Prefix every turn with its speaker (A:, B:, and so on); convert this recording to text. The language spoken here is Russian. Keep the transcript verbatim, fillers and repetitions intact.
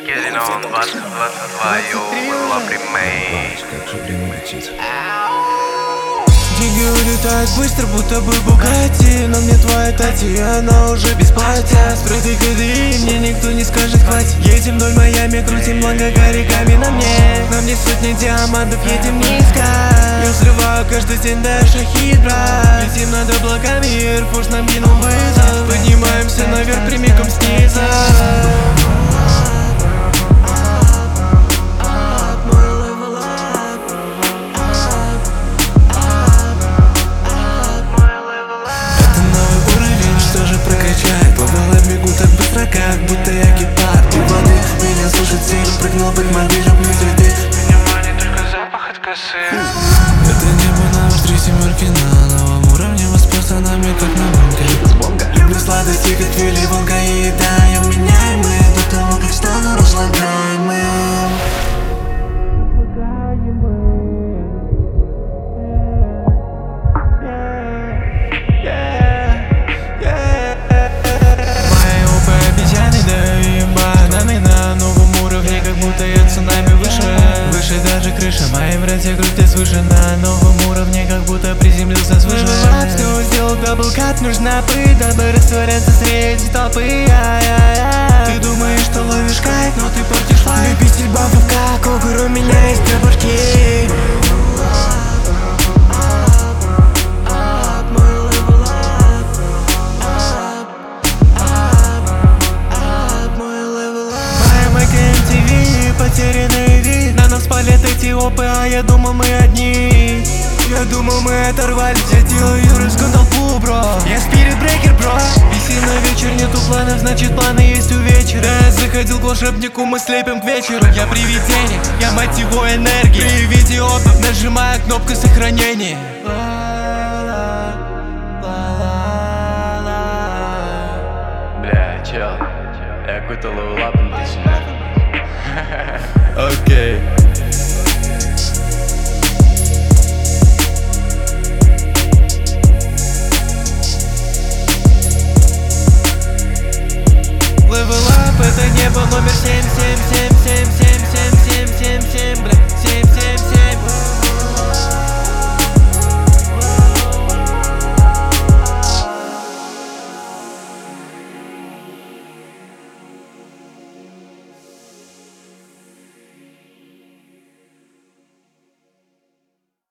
A: Getting on двадцать двадцать два, йоу, лап ремейк.
B: Как же время летит.
C: Деньги улетают быстро, будто бы Бугатти. Но мне твоя Тати, она уже без платья. Стройкой КДИ, мне никто не скажет хватит. Едем вдоль Майами, крутим бланка коряками на мне. На мне сотни диамантов, едем низко. Я взрываю каждый день, да шахид, брат. Летим над облаками, Air Force нам кинул вызов. Поднимаемся наверх прямиком снизу. Как будто я гепард у воды. Меня слушает сильно, прыгнул под модель, люблю цветы.
A: Меня манит только запах от косы.
C: Это небо на три семерки на новом уровне. Мы с пацанами как на бонго. Люблю сладости, как Вилли Вонка. И еда, я вменяемый до того, как стану разлагаемым. Даже крыша, мои братья крутят свыше. На новом уровне, как будто приземлился свыше. Снова сделал даблкат, нужна пыль, дабы растворяться среди толпы. Ты думаешь, что ловишь кайф, но ты портишь лайф. Любитель бафов, как огур, у меня есть две башки. Потерянный вид, на нас палят эти опы, а я думал мы одни. Я думал мы оторвались, я делаю юрскую толпу, бро. Я спирит брейкер, бро. Виси на вечер, нету планов, значит планы есть у вечера. Я заходил к волшебнику, мы слепим к вечеру. Я привидение, я мать его энергии. При виде опов нажимаю кнопку сохранения.
A: Бля, чел, я какой-то левелап, ты сюда.
C: Окей.